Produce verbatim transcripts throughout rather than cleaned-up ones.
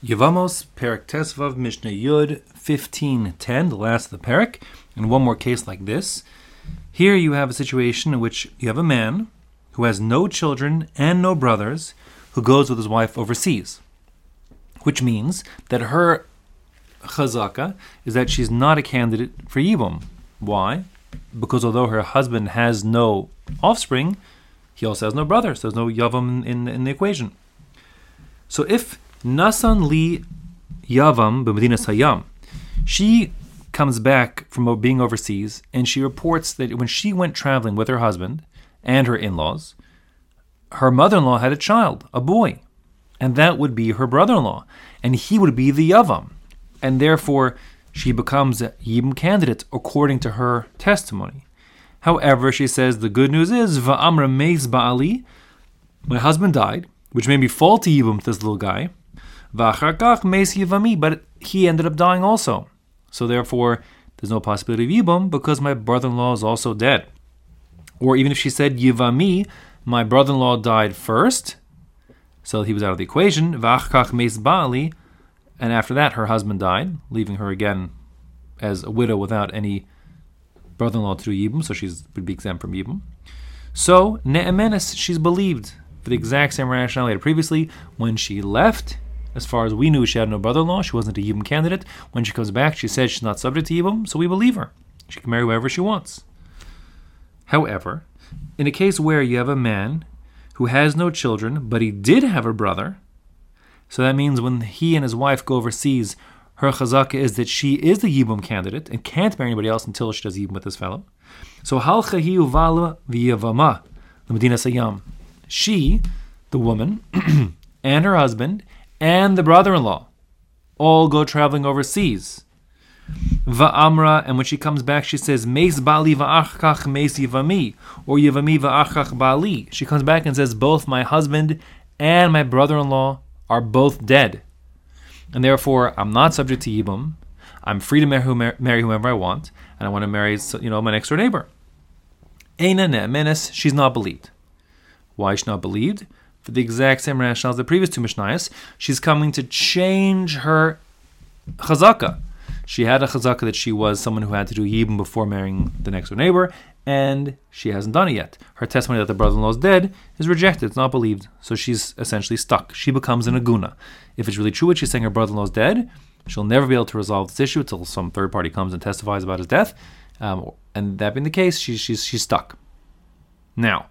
Yevamos, Perek Tesvav, Mishnah Yud, fifteen ten, the last of the Perek, and one more case like this. Here you have a situation in which you have a man who has no children and no brothers who goes with his wife overseas, which means that her chazaka is that she's not a candidate for Yibum. Why? Because although her husband has no offspring, he also has no brothers. There's no Yavam in, in the equation. So if Nasan li Yavam b'Medinas Hayam, she comes back from being overseas and she reports that when she went traveling with her husband and her in-laws, her mother-in-law had a child, a boy, and that would be her brother-in-law, and he would be the Yavam, and therefore she becomes a Yibum candidate according to her testimony. However, she says the good news is Va'amra meis ba'ali, my husband died, which made me fall to Yibum to this little guy. V'achar meis yivami, but he ended up dying also. So therefore, there's no possibility of Yibum because my brother-in-law is also dead. Or even if she said Yivami, my brother-in-law died first, so he was out of the equation. V'achar meis ba'ali, and after that, her husband died, leaving her again as a widow without any brother-in-law to do Yibum, so she would be exempt from Yibum. So, Ne'emenes, she's believed for the exact same rationale we had previously. When she left, as far as we knew, she had no brother-in-law, she wasn't a Yibum candidate. When she comes back, she said she's not subject to Yibum, so we believe her. She can marry whoever she wants. However, in a case where you have a man who has no children, but he did have a brother, so that means when he and his wife go overseas, her chazaka is that she is the Yibum candidate and can't marry anybody else until she does Yibum with this fellow. So halcha hi uvala v'yavama l'Medinas Hayam. She, the woman, and her husband, and the brother-in-law all go traveling overseas. Va'amra, and when she comes back, she says, Meis bali va'achkach meis yivami, or yivami va'achkach bali. She comes back and says, both my husband and my brother-in-law are both dead. And therefore, I'm not subject to Yibum. I'm free to marry, marry whomever I want, and I want to marry, you know, my next door neighbor. Eina ne'emenes, she's not believed. Why is she not believed? For the exact same rationale as the previous two Mishnayos, she's coming to change her chazaka. She had a chazaka that she was someone who had to do Yibum before marrying the next door neighbor, and she hasn't done it yet. Her testimony that the brother-in-law is dead is rejected. It's not believed. So she's essentially stuck. She becomes an aguna. If it's really true what she's saying, her brother-in-law is dead, she'll never be able to resolve this issue until some third party comes and testifies about his death. Um, and that being the case, she's, she's, she's stuck. Now,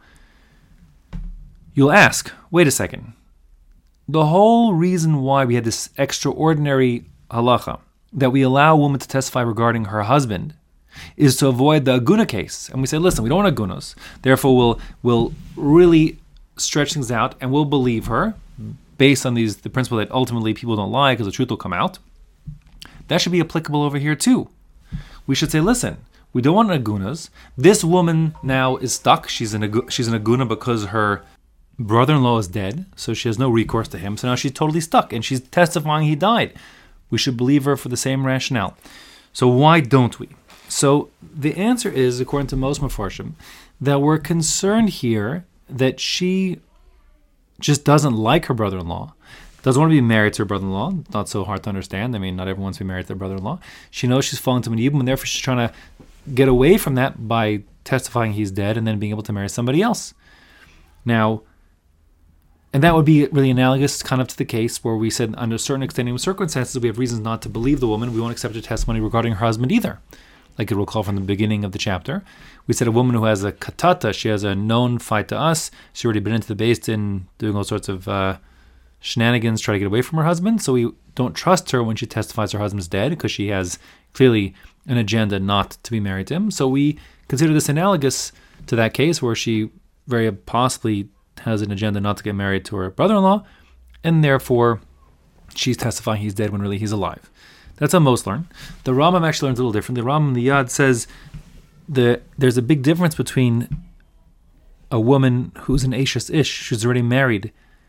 you'll ask, wait a second. The whole reason why we had this extraordinary halacha, that we allow a woman to testify regarding her husband, is to avoid the aguna case. And we say, listen, we don't want agunas. Therefore, we'll we'll really stretch things out and we'll believe her based on these the principle that ultimately people don't lie because the truth will come out. That should be applicable over here too. We should say, listen, we don't want agunas. This woman now is stuck. She's an agu- she's an aguna because her brother-in-law is dead, so she has no recourse to him. So now she's totally stuck and she's testifying he died. We should believe her for the same rationale. So why don't we? So the answer is, according to most Mefarshim, that we're concerned here that she just doesn't like her brother-in-law, doesn't want to be married to her brother-in-law. Not so hard to understand. I mean, not everyone wants to be married to their brother-in-law. She knows she's falling to an Yibum, and therefore she's trying to get away from that by testifying he's dead and then being able to marry somebody else. Now, and that would be really analogous kind of to the case where we said under certain extenuating circumstances we have reasons not to believe the woman. We won't accept her testimony regarding her husband either. Like it will call from the beginning of the chapter. We said a woman who has a katata, she has a known fight to us. She's already been into the Beis Din doing all sorts of uh, shenanigans, trying to get away from her husband. So we don't trust her when she testifies her husband's dead because she has clearly an agenda not to be married to him. So we consider this analogous to that case where she very possibly has an agenda not to get married to her brother-in-law, and therefore she's testifying he's dead when really he's alive. That's how most learn. The Rambam actually learns a little different. The Rambam in the Yad says that there's a big difference between a woman who's an Ashes Ish, who's already married,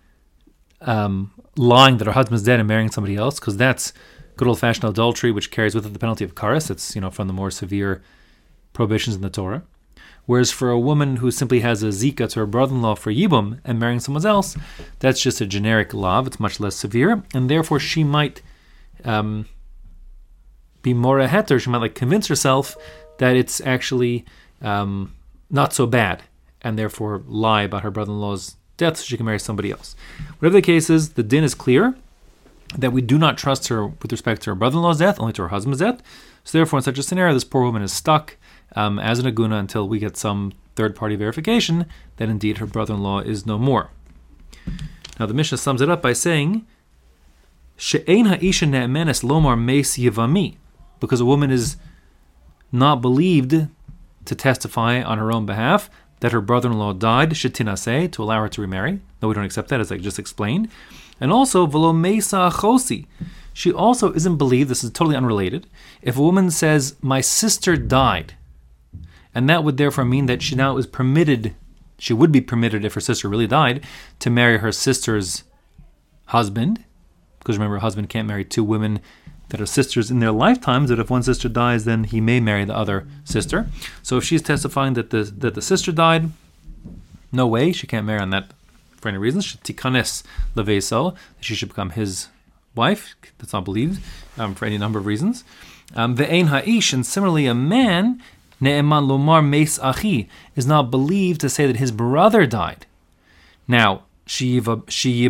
um, lying that her husband's dead and marrying somebody else, because that's good old-fashioned adultery, which carries with it the penalty of karas. It's, you know, from the more severe prohibitions in the Torah. Whereas for a woman who simply has a zika to her brother-in-law for yibum and marrying someone else, that's just a generic law. It's much less severe, and therefore she might um, be more a heter. She might like convince herself that it's actually um, not so bad, and therefore lie about her brother-in-law's death so she can marry somebody else. Whatever the case is, the din is clear that we do not trust her with respect to her brother-in-law's death, only to her husband's death. So therefore, in such a scenario, this poor woman is stuck um, as an aguna until we get some third-party verification that indeed her brother-in-law is no more. Now the Mishnah sums it up by saying, She'ein ha'isha ne'emenes lomar meis yivami, because a woman is not believed to testify on her own behalf that her brother-in-law died, shetinaseh, to allow her to remarry. No, we don't accept that, as I just explained. And also, v'lo meisa achosi, she also isn't believed, this is totally unrelated, if a woman says, my sister died, and that would therefore mean that she now is permitted, she would be permitted if her sister really died, to marry her sister's husband, because remember, a husband can't marry two women that are sisters in their lifetimes, that if one sister dies, then he may marry the other sister. So if she's testifying that the that the sister died, no way, she can't marry on that for any reason. Tikanes leveso, she should become his wife. That's not believed um, for any number of reasons. Ve'ein ha'ish, and similarly a man, ne'eman lomar meis achi, is not believed to say that his brother died. Now, sheyabem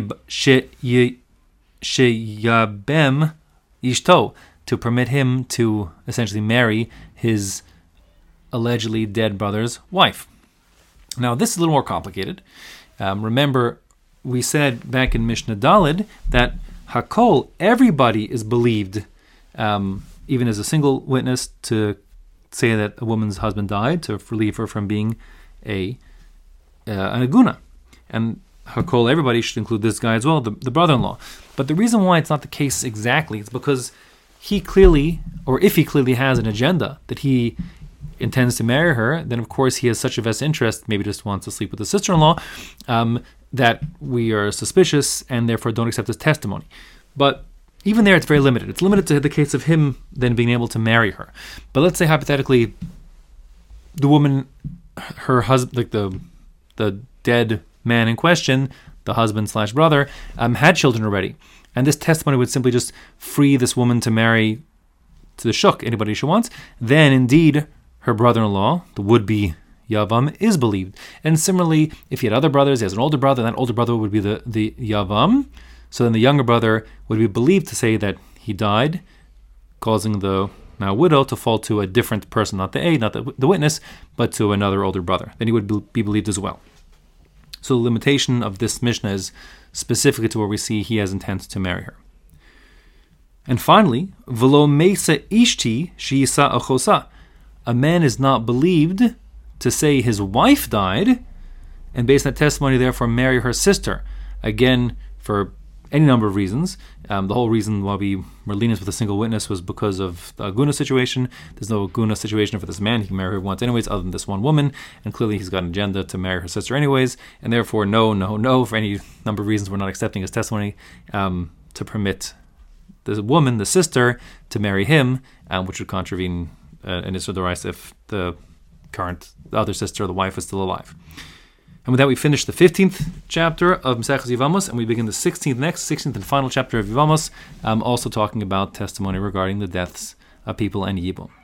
ishto, to permit him to essentially marry his allegedly dead brother's wife. Now, this is a little more complicated. Um, remember, we said back in Mishnah Daled that Hakol, everybody is believed, um, even as a single witness, to say that a woman's husband died, to relieve her from being a uh, an aguna. And Hakol, everybody should include this guy as well, the, the brother-in-law. But the reason why it's not the case exactly is because he clearly, or if he clearly has an agenda that he intends to marry her, then of course he has such a vested interest, maybe just wants to sleep with the sister-in-law, um, that we are suspicious and therefore don't accept his testimony. But even there it's very limited. It's limited to the case of him then being able to marry her. But let's say hypothetically, the woman, her husband, like the the dead man in question, the husband slash brother, um, had children already. And this testimony would simply just free this woman to marry to the shuk, anybody she wants. Then indeed, her brother-in-law, the would-be Yavam, is believed. And similarly, if he had other brothers, he has an older brother, that older brother would be the, the Yavam. So then the younger brother would be believed to say that he died, causing the now widow to fall to a different person, not the aide, not the, the witness, but to another older brother. Then he would be believed as well. So the limitation of this Mishnah is specifically to where we see he has intent to marry her. And finally, v'lo meisa ishti she'isa achosa. A man is not believed to say his wife died, and based on that testimony, therefore, marry her sister. Again, for any number of reasons. Um, the whole reason why we were lenient with a single witness was because of the Aguna situation. There's no Aguna situation for this man. He can marry her once anyways, other than this one woman, and clearly he's got an agenda to marry her sister anyways, and therefore no, no, no, for any number of reasons we're not accepting his testimony um, to permit the woman, the sister, to marry him, um, which would contravene uh, an Isra D'Oraisa if the current, the other sister, the wife, is still alive. And with that, we finish the fifteenth chapter of Maseches Yevamos, and we begin the sixteenth next, sixteenth and final chapter of Yevamos, um, also talking about testimony regarding the deaths of people and Yibum.